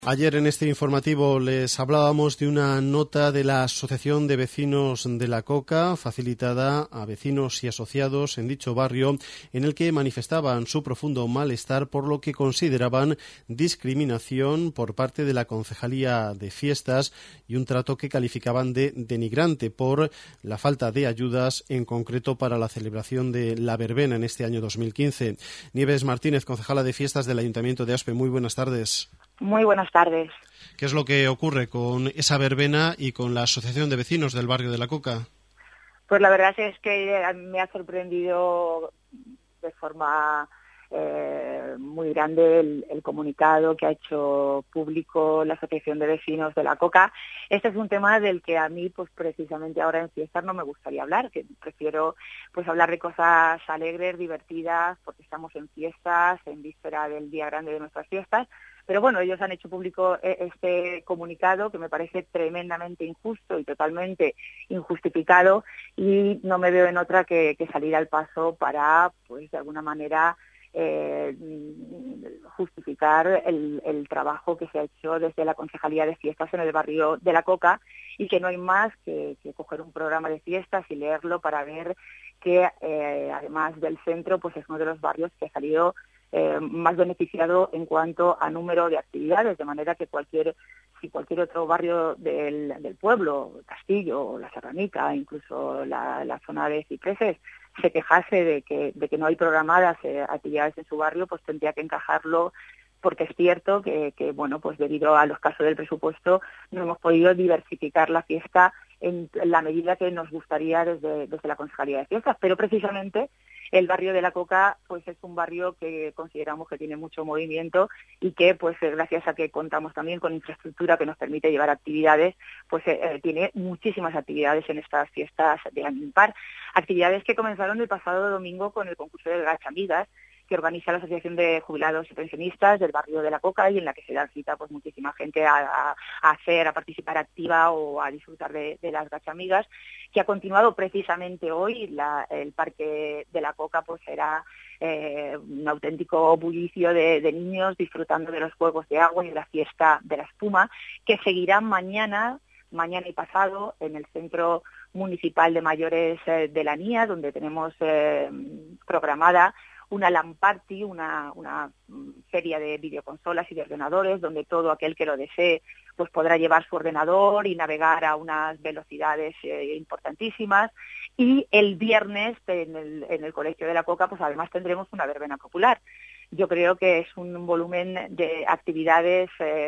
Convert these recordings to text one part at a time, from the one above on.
Ayer en este informativo les hablábamos de una nota de la Asociación de Vecinos de la Coca, facilitada a vecinos y asociados en dicho barrio, en el que manifestaban su profundo malestar por lo que consideraban discriminación por parte de la Concejalía de Fiestas y un trato que calificaban de denigrante por la falta de ayudas, en concreto para la celebración de la verbena en este año 2015. Nieves Martínez, concejala de Fiestas del Ayuntamiento de Aspe, muy buenas tardes. Muy buenas tardes. ¿Qué es lo que ocurre con esa verbena y con la Asociación de Vecinos del barrio de la Coca? Pues la verdad es que me ha sorprendido de forma muy grande el comunicado que ha hecho público la Asociación de Vecinos de la Coca. Este es un tema del que a mí, pues precisamente ahora en fiestas no me gustaría hablar, que prefiero pues hablar de cosas alegres, divertidas, porque estamos en fiestas, en víspera del día grande de nuestras fiestas. Pero bueno, ellos han hecho público este comunicado que me parece tremendamente injusto y totalmente injustificado, y no me veo en otra que salir al paso para, pues de alguna manera, justificar el trabajo que se ha hecho desde la Concejalía de Fiestas en el barrio de la Coca, y que no hay más que coger un programa de fiestas y leerlo para ver que además del centro, pues es uno de los barrios que ha salido más beneficiado en cuanto a número de actividades, de manera que si cualquier otro barrio del pueblo, Castillo, La Serranica, incluso la zona de Cipreses, se quejase de que no hay programadas actividades en su barrio, pues tendría que encajarlo, porque es cierto que bueno, pues debido a los casos del presupuesto no hemos podido diversificar la fiesta en la medida que nos gustaría desde la Concejalía de Fiestas, pero precisamente el barrio de la Coca pues es un barrio que consideramos que tiene mucho movimiento y que pues gracias a que contamos también con infraestructura que nos permite llevar actividades, pues tiene muchísimas actividades en estas fiestas de año impar. Actividades que comenzaron el pasado domingo con el concurso de Gachamigas, que organiza la Asociación de Jubilados y Pensionistas del barrio de la Coca, y en la que se da cita pues muchísima gente a participar activa o a disfrutar de las gachamigas, que ha continuado precisamente hoy. El parque de la Coca pues era un auténtico bullicio de niños disfrutando de los juegos de agua y de la fiesta de la espuma, que seguirá mañana y pasado en el Centro Municipal de Mayores de la NIA, donde tenemos programada una LAN Party, una feria de videoconsolas y de ordenadores, donde todo aquel que lo desee pues podrá llevar su ordenador y navegar a unas velocidades importantísimas. Y el viernes en el Colegio de la Coca pues además tendremos una verbena popular. Yo creo que es un volumen de actividades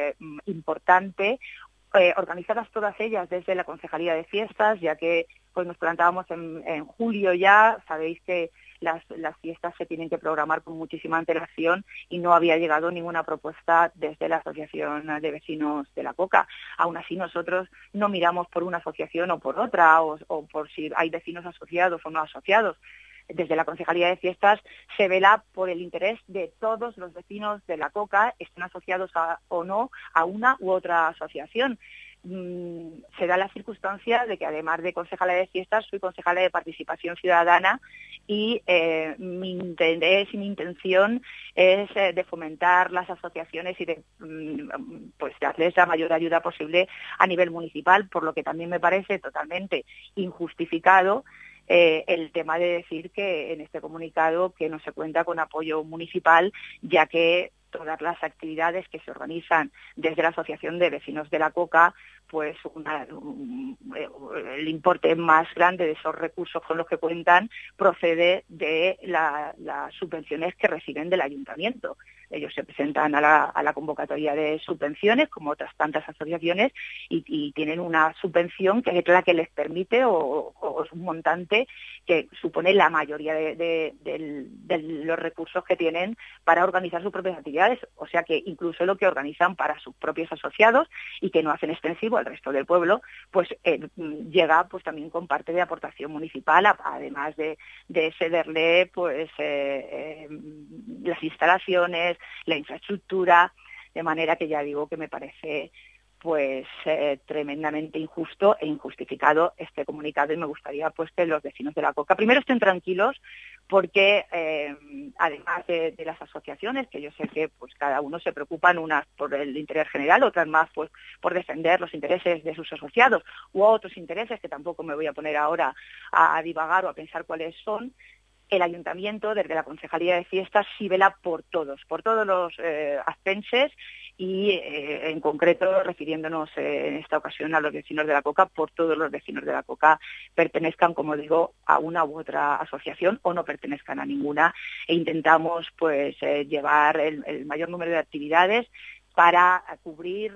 importante, organizadas todas ellas desde la Concejalía de Fiestas, ya que pues nos plantábamos en julio ya. Sabéis que las fiestas se tienen que programar con muchísima antelación y no había llegado ninguna propuesta desde la Asociación de Vecinos de la Coca. Aún así nosotros no miramos por una asociación o por otra, o por si hay vecinos asociados o no asociados. Desde la Concejalía de Fiestas se vela por el interés de todos los vecinos de la Coca, estén asociados o no a una u otra asociación. Se da la circunstancia de que además de concejala de fiestas soy concejala de participación ciudadana, y mi interés y mi intención es de fomentar las asociaciones y de pues darles la mayor ayuda posible a nivel municipal, por lo que también me parece totalmente injustificado el tema de decir que en este comunicado que no se cuenta con apoyo municipal, ya que todas las actividades que se organizan desde la Asociación de Vecinos de la Coca, pues el importe más grande de esos recursos con los que cuentan procede de las subvenciones que reciben del ayuntamiento. Ellos se presentan a la convocatoria de subvenciones, como otras tantas asociaciones, y tienen una subvención que es la que les permite, o es un montante que supone la mayoría de los recursos que tienen para organizar sus propias actividades. O sea que incluso lo que organizan para sus propios asociados y que no hacen extensivo al resto del pueblo, pues llega pues también con parte de aportación municipal, además de cederle pues las instalaciones, la infraestructura, de manera que ya digo que me parece pues tremendamente injusto e injustificado este comunicado, y me gustaría pues que los vecinos de La Coca primero estén tranquilos, porque además de las asociaciones, que yo sé que pues cada uno se preocupan, unas por el interés general, otras más pues por defender los intereses de sus asociados u otros intereses que tampoco me voy a poner ahora a divagar o a pensar cuáles son. El ayuntamiento, desde la Concejalía de Fiestas, sí vela por todos los ascenses, y en concreto, refiriéndonos en esta ocasión a los vecinos de La Coca, por todos los vecinos de La Coca, pertenezcan, como digo, a una u otra asociación o no pertenezcan a ninguna, e intentamos pues llevar el mayor número de actividades para cubrir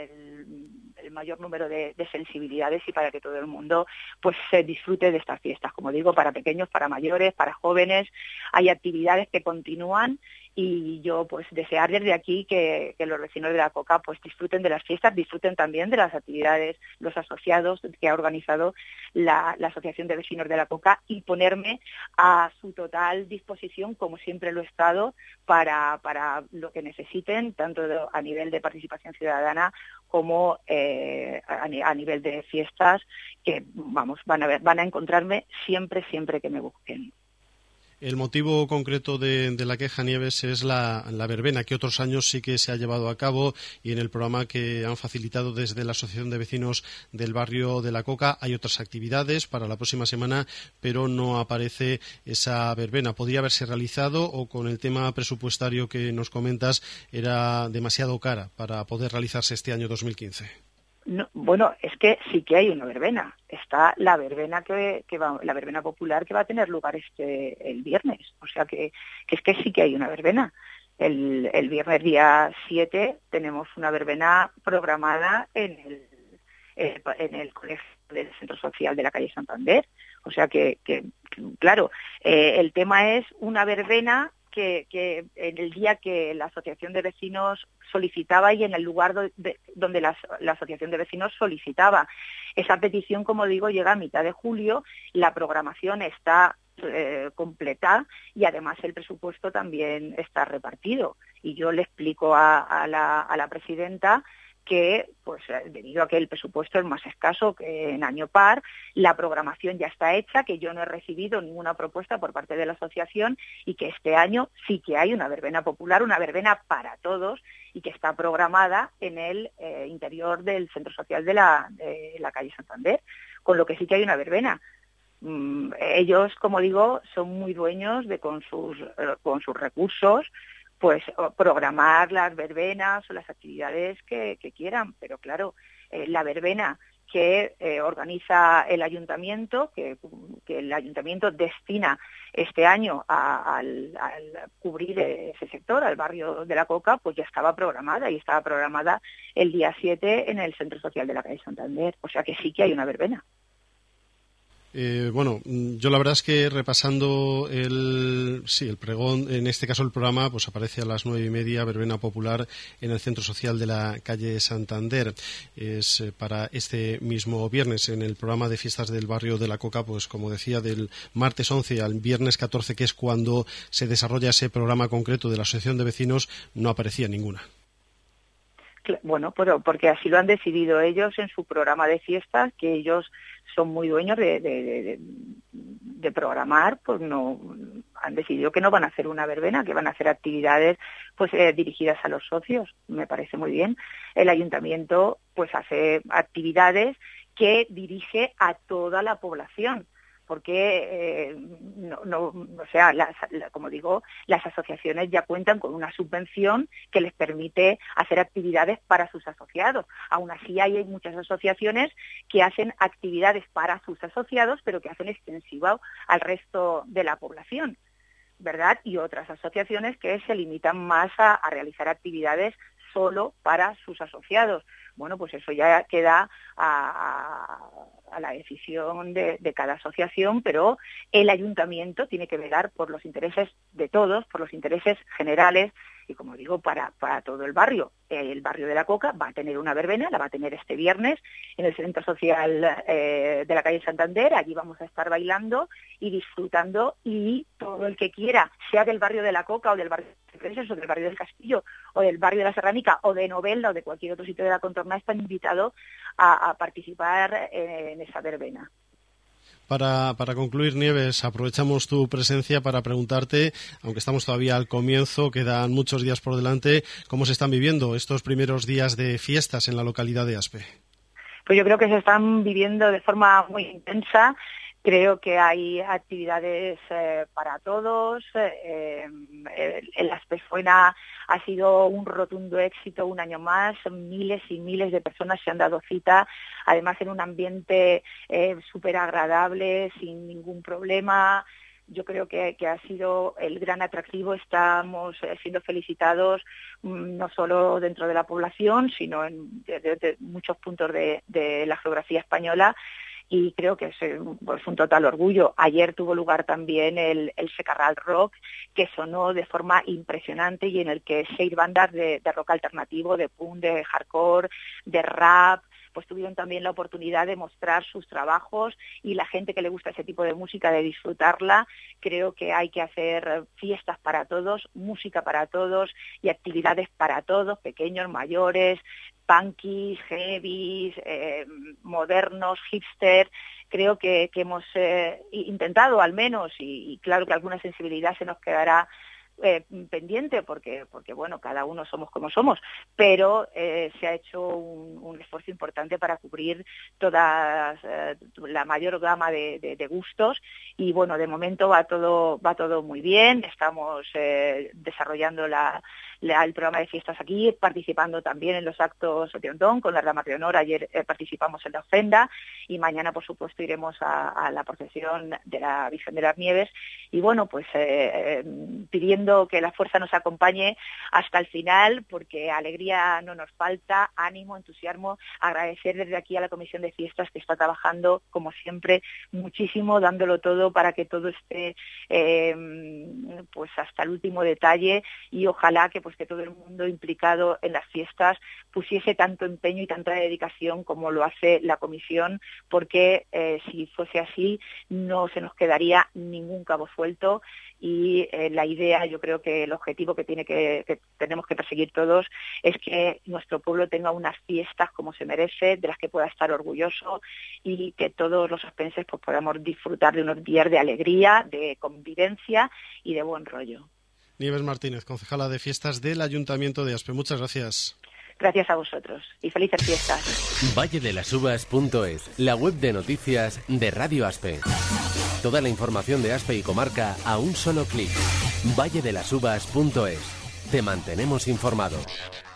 el mayor número de sensibilidades, y para que todo el mundo pues se disfrute de estas fiestas, como digo, para pequeños, para mayores, para jóvenes. Hay actividades que continúan, y yo pues desear desde aquí que los vecinos de La Coca pues disfruten de las fiestas, disfruten también de las actividades, los asociados que ha organizado la Asociación de Vecinos de La Coca, y ponerme a su total disposición, como siempre lo he estado, para lo que necesiten, tanto a nivel de participación ciudadana como a nivel de fiestas, que vamos, van a encontrarme siempre que me busquen. El motivo concreto de la queja, Nieves, es la verbena, que otros años sí que se ha llevado a cabo, y en el programa que han facilitado desde la Asociación de Vecinos del Barrio de La Coca hay otras actividades para la próxima semana, pero no aparece esa verbena. ¿Podría haberse realizado, o con el tema presupuestario que nos comentas era demasiado cara para poder realizarse este año 2015? No, bueno, es que sí que hay una verbena. Está la verbena la verbena popular, que va a tener lugar el viernes. O sea que es que sí que hay una verbena. El viernes día 7 tenemos una verbena programada en el colegio del Centro Social de la calle Santander. O sea que claro, el tema es una verbena que en el día que la Asociación de Vecinos solicitaba, y en el lugar donde la Asociación de Vecinos solicitaba. Esa petición, como digo, llega a mitad de julio, la programación está completa, y además el presupuesto también está repartido. Y yo le explico a la presidenta que, pues debido a que el presupuesto es más escaso que en año par, la programación ya está hecha, que yo no he recibido ninguna propuesta por parte de la asociación, y que este año sí que hay una verbena popular, una verbena para todos, y que está programada en el interior del Centro Social de la calle Santander, con lo que sí que hay una verbena. Ellos, como digo, son muy dueños de con sus recursos pues programar las verbenas o las actividades que quieran, pero claro, la verbena que organiza el ayuntamiento, que el ayuntamiento destina este año al cubrir ese sector, al barrio de La Coca, pues ya estaba programada, y estaba programada el día 7 en el Centro Social de la calle Santander, o sea que sí que hay una verbena. Bueno, yo la verdad es que repasando el pregón, en este caso el programa, pues aparece a las 9:30, verbena popular en el Centro Social de la calle Santander. Es para este mismo viernes, en el programa de fiestas del barrio de La Coca, pues como decía, del martes 11 al viernes 14, que es cuando se desarrolla ese programa concreto de la Asociación de Vecinos, no aparecía ninguna. Bueno, pero porque así lo han decidido ellos en su programa de fiestas, que ellos son muy dueños de programar, pues no han decidido que no van a hacer una verbena, que van a hacer actividades pues dirigidas a los socios. Me parece muy bien. El ayuntamiento pues hace actividades que dirige a toda la población, porque como digo, las asociaciones ya cuentan con una subvención que les permite hacer actividades para sus asociados. Aún así hay muchas asociaciones que hacen actividades para sus asociados, pero que hacen extensivo al resto de la población, ¿verdad? Y otras asociaciones que se limitan más a realizar actividades solo para sus asociados. Bueno, pues eso ya queda a la decisión de cada asociación, pero el ayuntamiento tiene que velar por los intereses de todos, por los intereses generales, y como digo, para todo el barrio. El barrio de la Coca va a tener una verbena, la va a tener este viernes en el Centro Social de la calle Santander. Allí vamos a estar bailando y disfrutando, y todo el que quiera, sea del barrio de la Coca o del barrio de Presas o del barrio del Castillo o del barrio de la Serránica o de Novelda o de cualquier otro sitio de la contorna, está invitado a participar en esa verbena. Para concluir, Nieves, aprovechamos tu presencia para preguntarte, aunque estamos todavía al comienzo, quedan muchos días por delante, ¿cómo se están viviendo estos primeros días de fiestas en la localidad de Aspe? Pues yo creo que se están viviendo de forma muy intensa. Creo que hay actividades para todos. El Aspefuena ha sido un rotundo éxito un año más. Miles y miles de personas se han dado cita, además en un ambiente súper agradable, sin ningún problema. Yo creo que ha sido el gran atractivo. Estamos siendo felicitados no solo dentro de la población, sino de muchos puntos de la geografía española. Y creo que es un total orgullo. Ayer tuvo lugar también el Secarral Rock, que sonó de forma impresionante y en el que 6 bandas de rock alternativo, de punk, de hardcore, de rap, pues tuvieron también la oportunidad de mostrar sus trabajos, y la gente que le gusta ese tipo de música, de disfrutarla. Creo que hay que hacer fiestas para todos, música para todos y actividades para todos, pequeños, mayores, punkies, heavies, modernos, hipster. Creo que hemos intentado al menos, y claro que alguna sensibilidad se nos quedará pendiente porque bueno, cada uno somos como somos, pero se ha hecho un esfuerzo importante para cubrir toda la mayor gama de gustos, y bueno, de momento va todo muy bien. Estamos desarrollando el programa de fiestas aquí, participando también en los actos de Ondón con la Dama de Honor. Ayer participamos en la ofrenda, y mañana por supuesto iremos a la procesión de la Virgen de las Nieves, y bueno, pues pidiendo que la fuerza nos acompañe hasta el final, porque alegría no nos falta, ánimo, entusiasmo. Agradecer desde aquí a la Comisión de Fiestas, que está trabajando como siempre muchísimo, dándolo todo para que todo esté pues hasta el último detalle, y ojalá que todo el mundo implicado en las fiestas pusiese tanto empeño y tanta dedicación como lo hace la Comisión, porque si fuese así no se nos quedaría ningún cabo suelto. Y la idea, yo creo que el objetivo que tenemos que perseguir todos es que nuestro pueblo tenga unas fiestas como se merece, de las que pueda estar orgulloso, y que todos los aspenses pues podamos disfrutar de unos días de alegría, de convivencia y de buen rollo. Nieves Martínez, concejala de fiestas del Ayuntamiento de Aspe. Muchas gracias. Gracias a vosotros y felices fiestas. valledelasuvas.es, la web de noticias de Radio Aspe. Toda la información de Aspe y comarca a un solo clic. valledelasuvas.es. Te mantenemos informado.